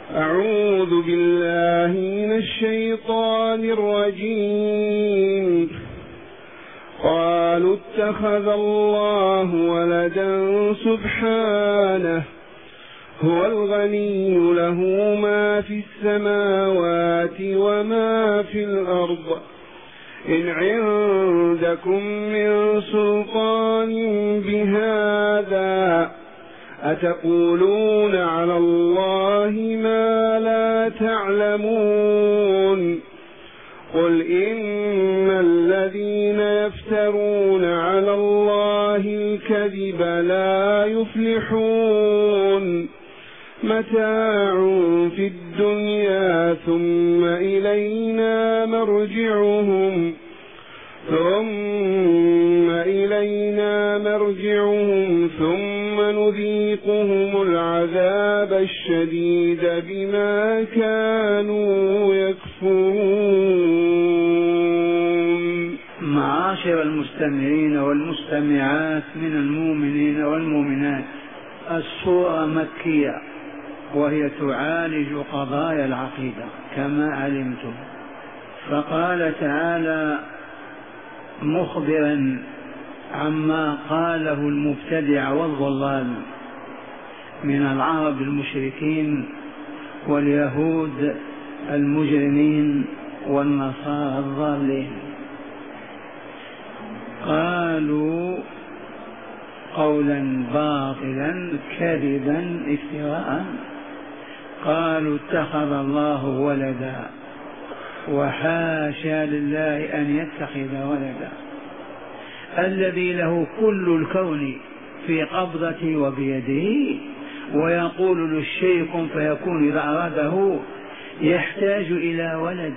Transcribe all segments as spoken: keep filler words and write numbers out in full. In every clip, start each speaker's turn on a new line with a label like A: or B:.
A: أعوذ بالله من الشيطان الرجيم. قالوا اتخذ الله ولدا سبحانه هو الغني له ما في السماوات وما في الأرض إن عندكم من سلطان بهذا أتقولون على الله ما لا تعلمون قل إن الذين يفترون على الله الكذب لا يفلحون متاع في الدنيا ثم إلينا مرجعهم ثم إلينا مرجعهم ثم نذيقهم العذاب الشديد بما كانوا يكفرون.
B: معاشر المستمعين والمستمعات من المؤمنين والمؤمنات، السورة مكية وهي تعالج قضايا العقيدة كما علمتم. فقال تعالى مخبرا عما قاله المبتدع والضلال من العرب المشركين واليهود المجرمين والنصارى الضالين. قالوا قولا باطلا كذبا افتراء، قالوا اتخذ الله ولدا وحاشا لله أن يتخذ ولدا، الذي له كل الكون في قبضته وبيده، ويقول للشيء كن فيكون إذا أراده، يحتاج إلى ولد.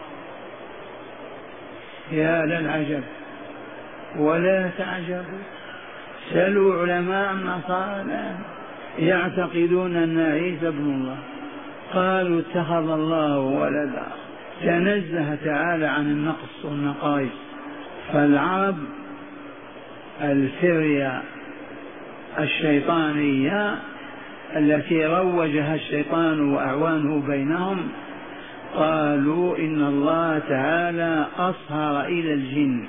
B: يا للعجب ولا تعجبوا، سلوا علماء النصارى يعتقدون أن عيسى ابن الله. قالوا اتخذ الله ولدا، تنزه تعالى عن النقص والنقائص. فالعرب الفرية الشيطانية التي روجها الشيطان وأعوانه بينهم قالوا إن الله تعالى أصهر إلى الجن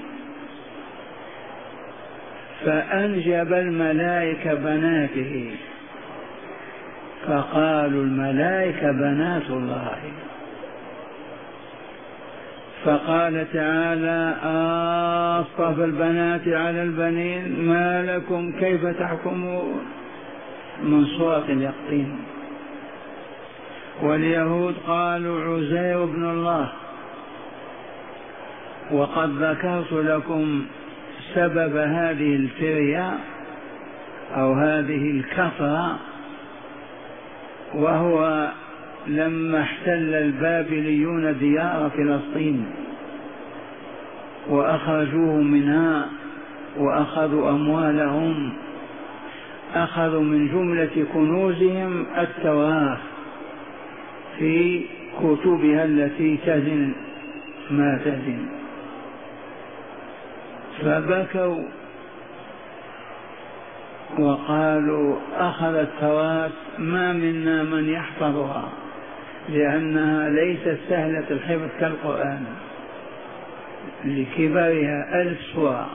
B: فأنجب الملائكة بناته، فقالوا الملائكة بنات الله. فقال تعالى أصطفى البنات على البنين ما لكم كيف تحكمون، من سورة اليقطين. واليهود قالوا عزير ابن الله، وقد ذكرت لكم سبب هذه الفرية أو هذه الكفرة، وهو لما احتل البابليون ديار فلسطين وأخرجوهم منها وأخذوا أموالهم، أخذوا من جملة كنوزهم التوراة في كتبها التي تزن ما تزن، فبكوا وقالوا أخذ التوراة ما منا من يحفظها، لأنها ليست سهلة الحفظ كالقرآن لكبرها ألف سورة.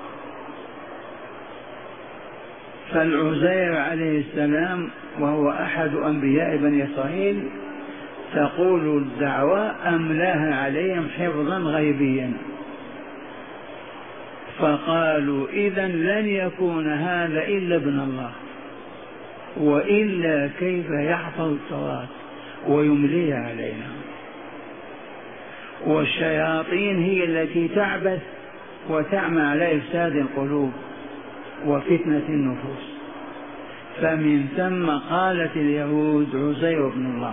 B: فالعزير عليه السلام وهو أحد أنبياء بني إسرائيل تقول الدعوة أملاها عليهم حفظا غيبيا. فقالوا إذن لن يكون هذا إلا ابن الله، وإلا كيف يحفظ التوراة ويمليها علينا. والشياطين هي التي تعبث وتعمى على إفساد القلوب وفتنة النفوس. فمن ثم قالت اليهود عزير بن الله،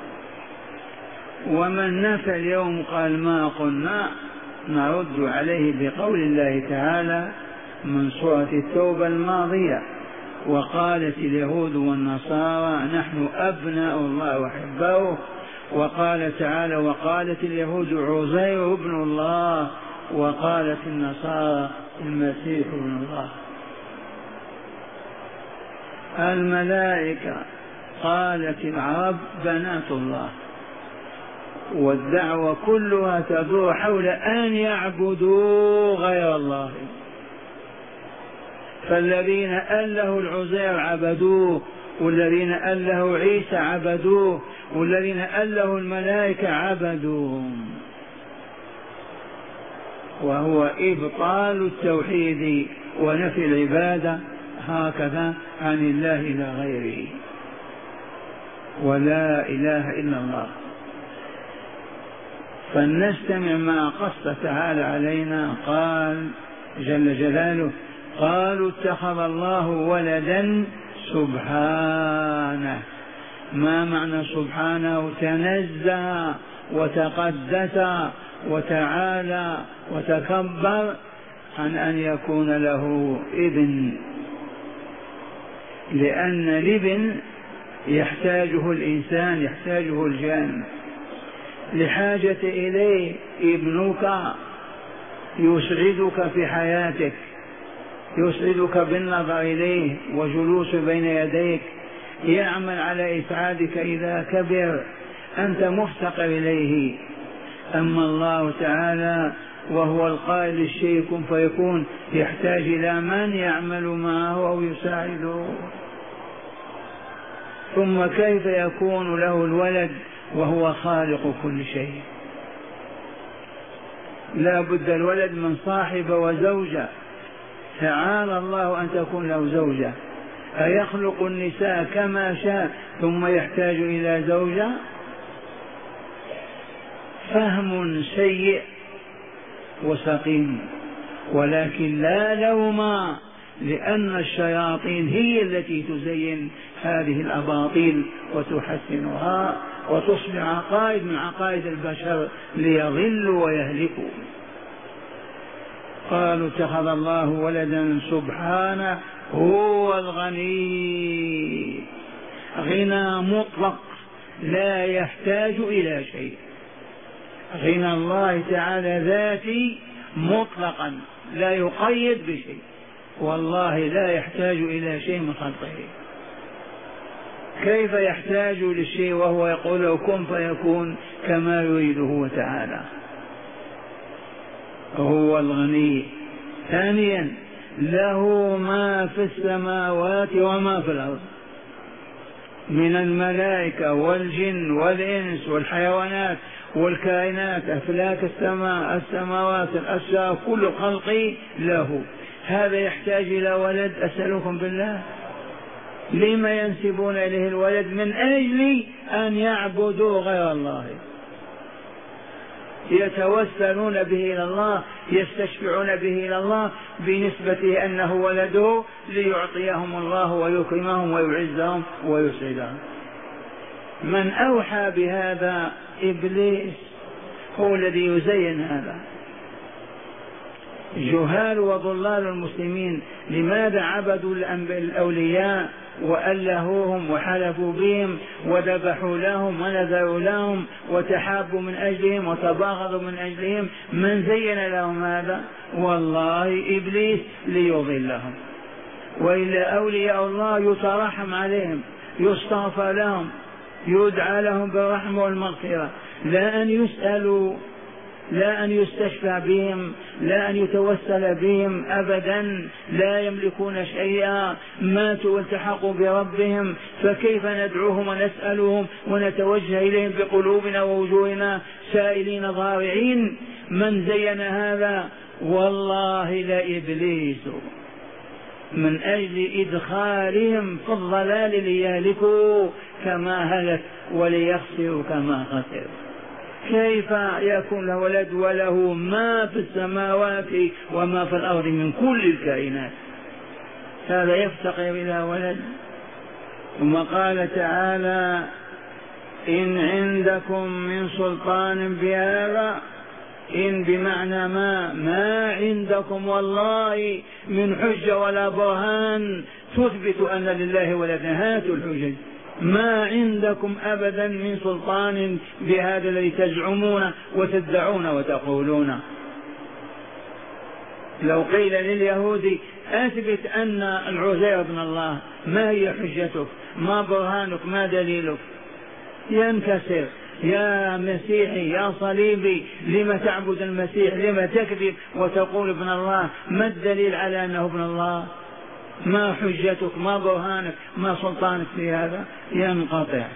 B: ومن نفى اليوم قال ما قلنا، نرد عليه بقول الله تعالى من سورة التوبة الماضية وقالت اليهود والنصارى نحن أبناء الله وأحباؤه. وقال تعالى وقالت اليهود عزير ابن الله وقالت النصارى المسيح ابن الله. الملائكة قالت العرب بنات الله، والدعوة كلها تدور حول أن يعبدوا غير الله. فالذين أله العزير عبدوه، والذين أله عيسى عبدوه، والذين أله الملائكة عبدوهم، وهو إبطال التوحيد ونفي العبادة هكذا عن الله إلى غيره، ولا إله إلا الله. فلنستمع ما قص تعالى علينا. قال جل جلاله: قالوا اتخذ الله ولدا سبحانه. ما معنى سبحانه؟ تنزه وتقدس وتعالى وتكبر عن أن يكون له ابن، لأن الابن يحتاجه الإنسان، يحتاجه الجان لحاجة إليه. ابنك يسعدك في حياتك، يسعدك بالنظر إليه وجلوس بين يديك، يعمل على إسعادك إذا كبر، أنت مفتقر إليه. أما الله تعالى وهو القائل للشيء كن فيكون، يحتاج إلى من يعمل معه أو يساعده. ثم كيف يكون له الولد وهو خالق كل شيء؟ لا بد الولد من صاحب وزوجة. تعالى الله أن تكون له زوجة. أيخلق النساء كما شاء ثم يحتاج إلى زوجة؟ فهم سيء وسقيم. ولكن لا لوم، لأن الشياطين هي التي تزين هذه الأباطيل وتحسنها وتصبح عقائد من عقائد البشر ليضلوا ويهلكوا. قالوا اتخذ الله ولدا سبحانه هو الغني، غنى مطلق لا يحتاج إلى شيء. غنى الله تعالى ذاتي مطلقا لا يقيد بشيء، والله لا يحتاج إلى شيء من خلقه. كيف يحتاج للشيء وهو يقول له كن فيكون كما يريده تعالى؟ هو الغني. ثانيا له ما في السماوات وما في الأرض من الملائكة والجن والإنس والحيوانات والكائنات، أفلاك السماء السماوات الأشياء كل خلقي له. هذا يحتاج إلى ولد؟ أسألكم بالله لما ينسبون إليه الولد؟ من أجل أن يعبدوا غير الله، يتوسلون به إلى الله، يستشفعون به إلى الله بنسبته أنه ولده ليعطيهم الله ويكرمهم ويعزهم ويسعدهم. من أوحى بهذا؟ إبليس هو الذي يزين هذا. جهال وضلال المسلمين لماذا عبدوا الأولياء وألهوهم وحلفوا بهم وذبحوا لهم ونذروا لهم وتحابوا من أجلهم وتباغضوا من أجلهم؟ من زين لهم هذا؟ والله إبليس ليضلهم. وإلا أولياء الله يترحم عليهم، يستغفر لهم، يدعى لهم بالرحمة والمغفرة، لا أن يسألوا، لا أن يستشفى بهم، لا أن يتوسل بهم أبدا. لا يملكون شيئا، ماتوا والتحقوا بربهم، فكيف ندعوهم ونسألهم ونتوجه إليهم بقلوبنا ووجوهنا سائلين ضارعين؟ من زين هذا؟ والله لإبليس، من أجل إدخالهم في الضلال ليهلكوا كما هلك وليخسروا كما خسر. كيف يكون له ولد وله ما في السماوات وما في الأرض من كل الكائنات؟ هذا يفتقر إلى ولد. ثم قال تعالى إن عندكم من سلطان بهذا، إن بمعنى ما، ما عندكم والله من حجة ولا برهان تثبت أن لله ولدا. هاتوا الحجج. ما عندكم أبدا من سلطان بهذا الذي تزعمون وتدعون وتقولون. لو قيل لليهود أثبت أن العزير ابن الله، ما هي حجتك؟ ما برهانك؟ ما دليلك؟ ينكسر. يا مسيحي يا صليبي، لم تعبد المسيح؟ لم تكذب وتقول ابن الله؟ ما الدليل على أنه ابن الله؟ ما حجتك؟ ما برهانك؟ ما سلطانك في هذا؟ ينقطع.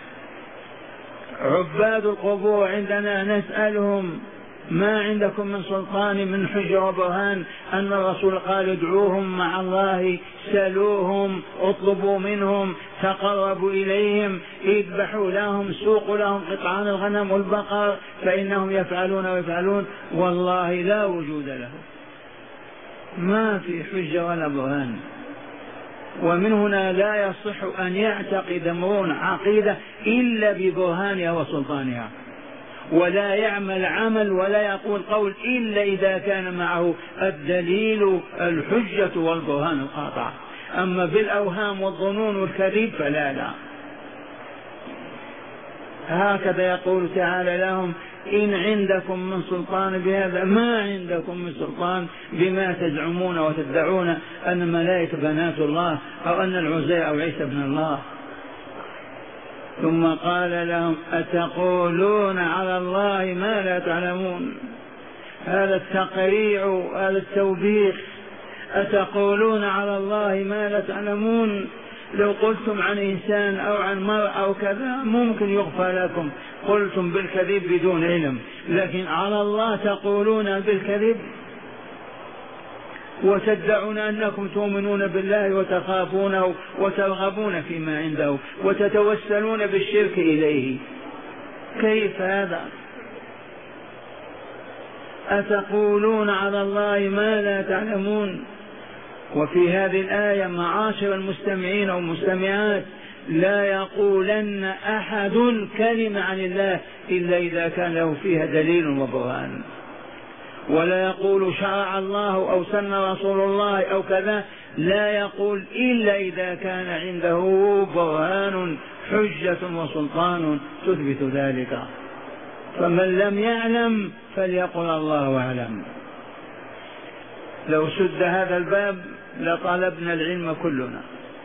B: عباد القبور عندنا نسألهم ما عندكم من سلطان من حجة وبرهان أن الرسول قال ادعوهم مع الله، سلوهم، اطلبوا منهم، تقربوا إليهم، اذبحوا لهم، سوقوا لهم قطعان الغنم والبقر فإنهم يفعلون ويفعلون. والله لا وجود له، ما في حجة ولا برهان. ومن هنا لا يصح أن يعتقد امرؤ عقيدة إلا ببرهانها وسلطانها، ولا يعمل عمل ولا يقول قول إلا إذا كان معه الدليل الحجة والبرهان القاطع. أما بالأوهام والظنون والكذب فلا لا. هكذا يقول تعالى لهم إن عندكم من سلطان بهذا، ما عندكم من سلطان بما تزعمون وتدعون أن الملائكة بنات الله أو أن العزير أو عيسى ابن الله. ثم قال لهم أتقولون على الله ما لا تعلمون. هذا التقريع، هذا التوبيخ. أتقولون على الله ما لا تعلمون. لو قلتم عن إنسان أو عن مرء أو كذا ممكن يغفى لكم، قلتم بالكذب بدون علم، لكن على الله تقولون بالكذب وتدعون أنكم تؤمنون بالله وتخافونه وترغبون فيما عنده وتتوسلون بالشرك إليه. كيف هذا؟ أتقولون على الله ما لا تعلمون. وفي هذه الآية معاشر المستمعين والمستمعات لا يقولن أحد كلمة عن الله إلا إذا كان له فيها دليل وبرهان، ولا يقول شرع الله أو سن رسول الله أو كذا، لا يقول إلا إذا كان عنده برهان حجة وسلطان تثبت ذلك. فمن لم يعلم فليقل الله أعلم. لو سد هذا الباب لطلبنا العلم كلنا.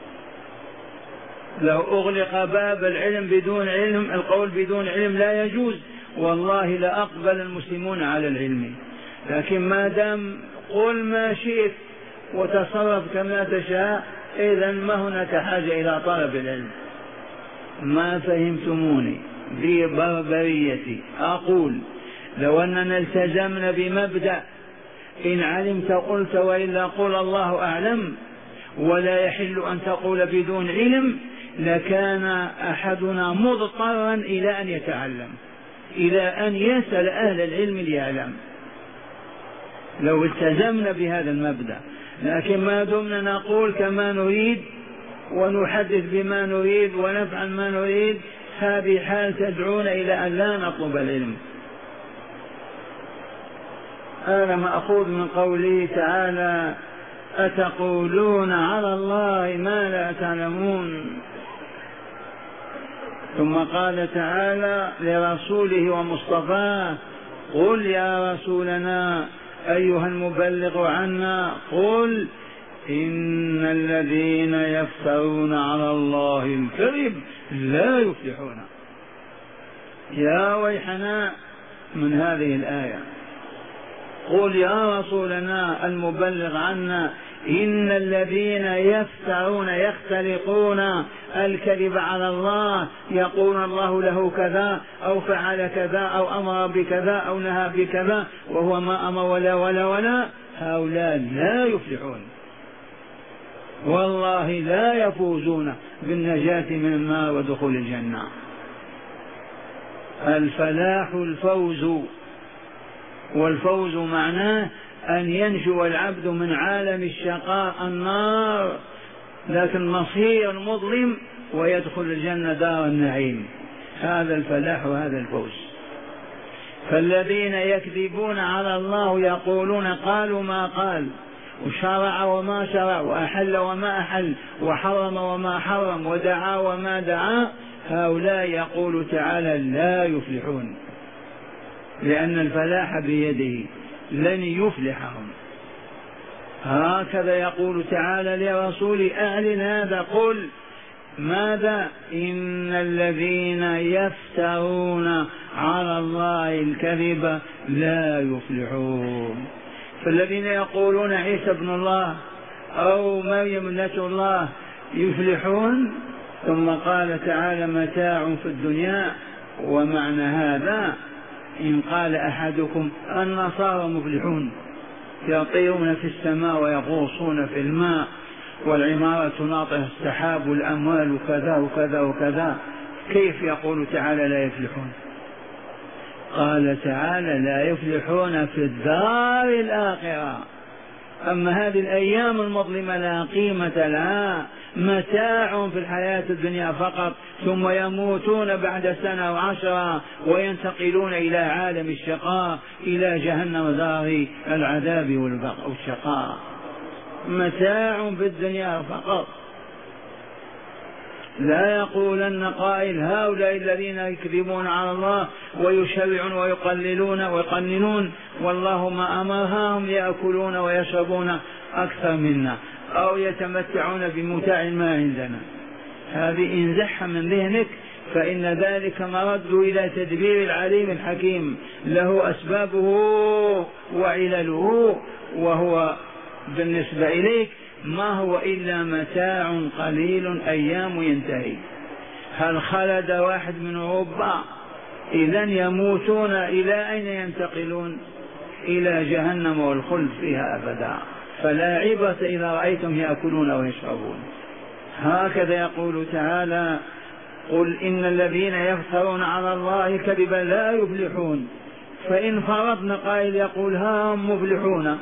B: لو أغلق باب العلم بدون علم، القول بدون علم لا يجوز، والله لأقبل المسلمون على العلم. لكن ما دام قل ما شئت وتصرف كما تشاء، إذن ما هناك حاجة إلى طلب العلم. ما فهمتموني ببربريتي. أقول لو أننا التزمنا بمبدأ إن علمت قلت وإلا قل الله أعلم، ولا يحل أن تقول بدون علم، لكان أحدنا مضطرا إلى أن يتعلم، إلى أن يسأل أهل العلم ليعلم، لو التزمنا بهذا المبدأ. لكن ما دمنا نقول كما نريد ونحدث بما نريد ونفعل ما نريد، هذه حال تدعون إلى أن لا نطلب العلم. هذا مأخوذ من قوله تعالى أتقولون على الله ما لا تعلمون. ثم قال تعالى لرسوله ومصطفاه قل يا رسولنا أيها المبلغ عنا قل إن الذين يفترون على الله الكذب لا يفلحون. يا ويحنا من هذه الآية. قل يا رسولنا المبلغ عنا إن الذين يفترون يختلقون الكذب على الله، يقول الله له كذا أو فعل كذا أو أمر بكذا أو نهى بكذا وهو ما أمر ولا ولا ولا، هؤلاء لا يفلحون، والله لا يفوزون بالنجاة من النار ودخول الجنة. الفلاح الفوز، والفوز معناه أن ينجو العبد من عالم الشقاء النار، لكن مصير المظلم ويدخل الجنة دار النعيم. هذا الفلاح وهذا الفوز. فالذين يكذبون على الله يقولون قالوا ما قال وشرع وما شرع وأحل وما أحل وحرم وما حرم ودعا وما دعا، هؤلاء يقول تعالى لا يفلحون، لأن الفلاح بيده لن يفلحهم. هكذا يقول تعالى لرسول أهل هذا: قل ماذا؟ إن الذين يفترون على الله الكذب لا يفلحون. فالذين يقولون عيسى ابن الله أو مريم ابنة الله يفلحون. ثم قال تعالى: متاع في الدنيا. ومعنى هذا إن قال أحدكم النصارى مفلحون، يطيرون في السماء ويغوصون في الماء والعمارة تناطح السحاب والأموال وكذا وكذا وكذا، كيف يقول تعالى لا يفلحون؟ قال تعالى: لا يفلحون في الدار الآخرة. أما هذه الأيام المظلمة لا قيمة لها، متاع في الحياة الدنيا فقط، ثم يموتون بعد سنة وعشرة وينتقلون إلى عالم الشقاء، إلى جهنم دار العذاب والشقاء. متاع في الدنيا فقط. لا يقولن قائل: هؤلاء الذين يكذبون على الله ويشرعون ويقللون ويقننون والله ما أمرهم يأكلون ويشربون أكثر منا، أو يتمتعون بمتاع ما عندنا. هذه انزح من ذهنك، فإن ذلك مرد إلى تدبير العليم الحكيم، له أسبابه وعلله، وهو بالنسبة إليك ما هو إلا متاع قليل أيام ينتهي. هل خلد واحد من أوروبا؟ إذن يموتون. إلى أين ينتقلون؟ إلى جهنم والخلد فيها أبدا. فلا عبرة إذا رأيتم يأكلون ويشربون. هكذا يقول تعالى: قل إن الذين يفترون على الله كذبا لا يفلحون. فإن فرضنا قائل يقول ها هم مفلحون،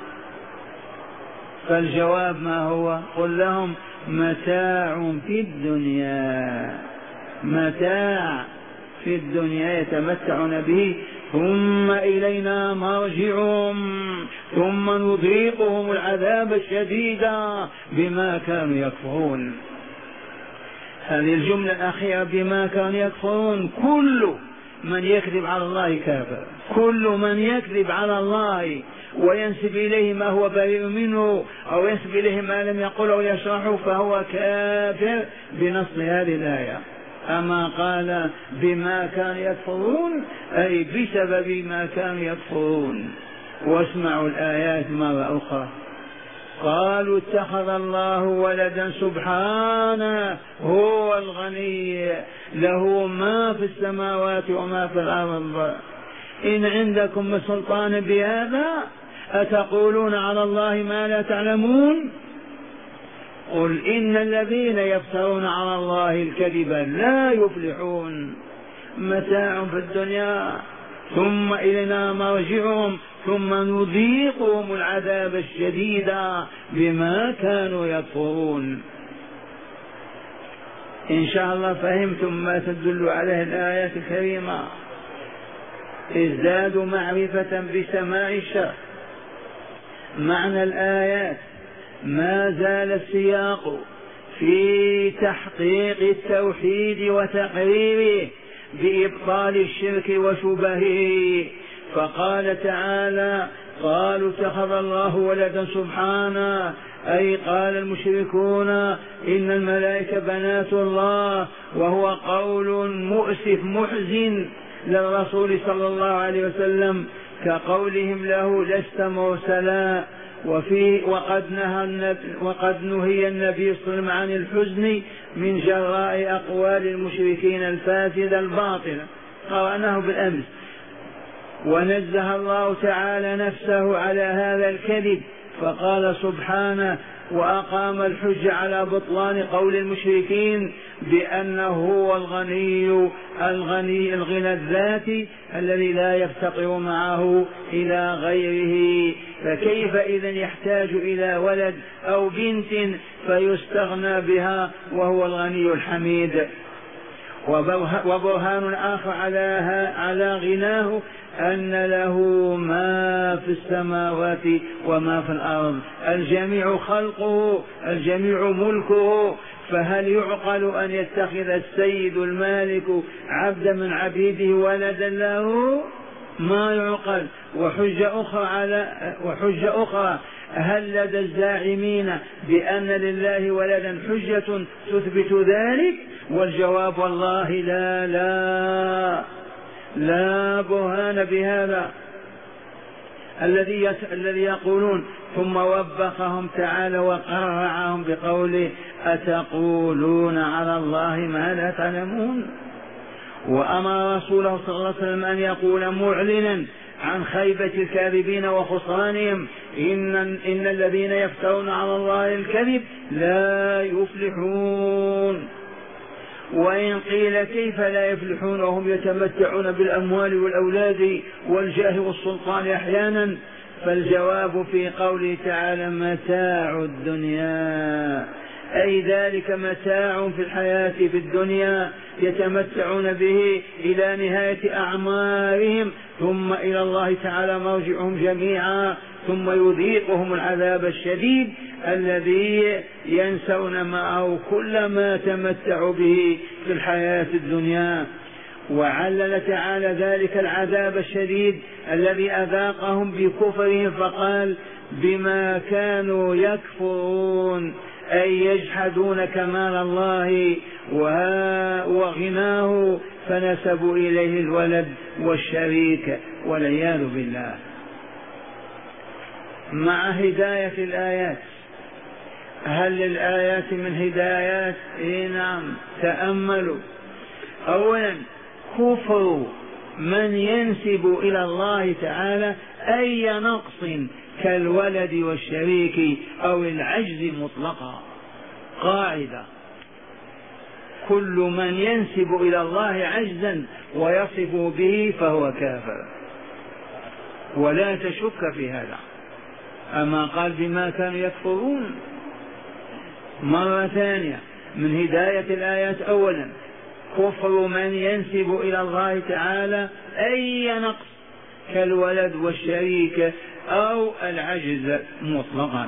B: فالجواب ما هو؟ قل لهم: متاع في الدنيا، متاع في الدنيا يتمتعون به، ثم إلينا مرجعهم ثم نذيقهم العذاب الشديد بما كانوا يكفرون. هذه الجملة الأخيرة بما كانوا يكفرون، كل من يكذب على الله كافر، كل من يكذب على الله وينسب إليه ما هو بريء منه أو ينسب إليه ما لم يقل أو يشرحه فهو كافر بنص هذه الآية. أما قال بما كانوا يكفرون أي بسبب ما كانوا يكفرون. واسمعوا الآيات مرة أخرى: قالوا اتخذ الله ولدا سبحانه هو الغني له ما في السماوات وما في الأرض إن عندكم من سلطان بهذا أتقولون على الله ما لا تعلمون. قل إن الذين يفترون على الله الكذب لا يفلحون. متاع في الدنيا ثم إلينا مرجعهم ثم نذيقهم العذاب الشديد بما كانوا يكفرون. إن شاء الله فهمتم ما تدل عليه الآيات الكريمة. ازدادوا معرفة بسماع الشرح. معنى الآيات ما زال السياق في تحقيق التوحيد وتقريره بإبطال الشرك وشبهه. فقال تعالى: قالوا اتخذ الله ولدا سبحانه، أي قال المشركون إن الملائكة بنات الله، وهو قول مؤسف محزن للرسول صلى الله عليه وسلم، كقولهم له لست مرسلا. وفي وقد نهى وقد نهي النبي صلى الله عليه وسلم عن الحزن من جراء أقوال المشركين الفاسدة الباطلة، قرأناه بالأمس. ونزه الله تعالى نفسه على هذا الكذب فقال سبحانه: وأقام الحجة على بطلان قول المشركين بأنه هو الغني الغني الغنى الذاتي الذي لا يفتقر معه إلى غيره. فكيف إذن يحتاج إلى ولد أو بنت فيستغنى بها وهو الغني الحميد؟ وبرهان آخر على على غناه أن له ما في السماوات وما في الأرض، الجميع خلقه، الجميع ملكه. فهل يعقل أن يتخذ السيد المالك عبدا من عبيده ولدا له؟ ما يعقل. وحجة أخرى على وحجة أخرى هل لدى الزاعمين بأن لله ولدا حجة تثبت ذلك؟ والجواب والله لا لا لا برهان بهذا. الذي يت... الذي يقولون ثم وبخهم تعالى وقرعهم بقوله أتقولون على الله ما لا تعلمون. وأمر رسوله صلى الله عليه وسلم أن يقول معلنا عن خيبة الكاذبين وخسرانهم إن, إن الذين يفترون على الله الكذب لا يفلحون. وإن قيل كيف لا يفلحون وهم يتمتعون بالأموال والأولاد والجاه والسلطان أحيانا؟ فالجواب في قوله تعالى متاع الدنيا، أي ذلك متاع في الحياة في الدنيا يتمتعون به إلى نهاية أعمارهم، ثم إلى الله تعالى مرجعهم جميعا، ثم يذيقهم العذاب الشديد الذي ينسون معه كل ما تمتعوا به في الحياة الدنيا. وعلل تعالى ذلك العذاب الشديد الذي أذاقهم بكفرهم فقال بما كانوا يكفرون، أي يجحدون كمال الله وغناه فنسبوا إليه الولد والشريك والعياذ بالله. مع هداية الآيات، هل للآيات من هدايات؟ إيه نعم، تأملوا. أولا كفر من ينسب إلى الله تعالى أي نقص كالولد والشريك أو العجز مطلقا، قاعدة: كل من ينسب إلى الله عجزا ويصف به فهو كافر، ولا تشك في هذا. أما قال بما كانوا يكفرون. مرة ثانية من هداية الآيات، أولا كفر من ينسب إلى الله تعالى أي نقص كالولد والشريك أو العجز مطلقا.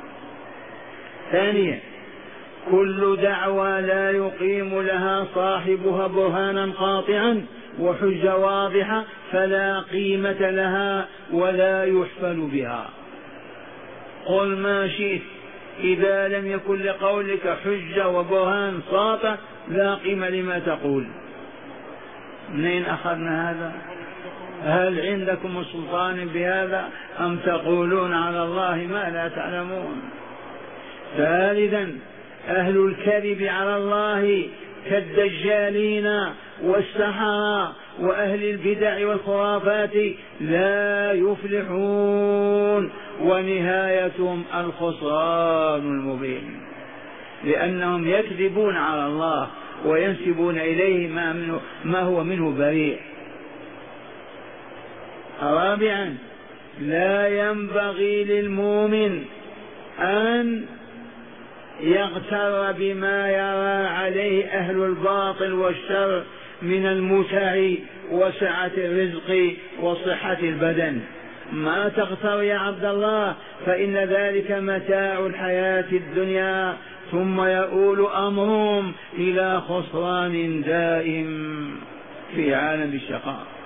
B: ثانيا كل دعوى لا يقيم لها صاحبها برهانا قاطعا وحجة واضحة فلا قيمة لها ولا يحفل بها. قل ما شئت إذا لم يكن لقولك حجة وبرهان ساطع لا قيمة لما تقول. منين أخذنا هذا؟ هل عندكم سلطان بهذا أم تقولون على الله ما لا تعلمون؟ ثالثا أهل الكذب على الله كالدجالين والسحرة وأهل البدع والخرافات لا يفلحون، ونهايتهم الخسران المبين، لأنهم يكذبون على الله وينسبون إليه ما, منه ما هو منه بريء. رابعا لا ينبغي للمؤمن أن يغتر بما يرى عليه أهل الباطل والشر من المتع وسعة الرزق وصحة البدن. ما تغتر يا عبد الله، فإن ذلك متاع الحياة الدنيا، ثم يؤول أمرهم إلى خسران دائم في عالم الشقاء.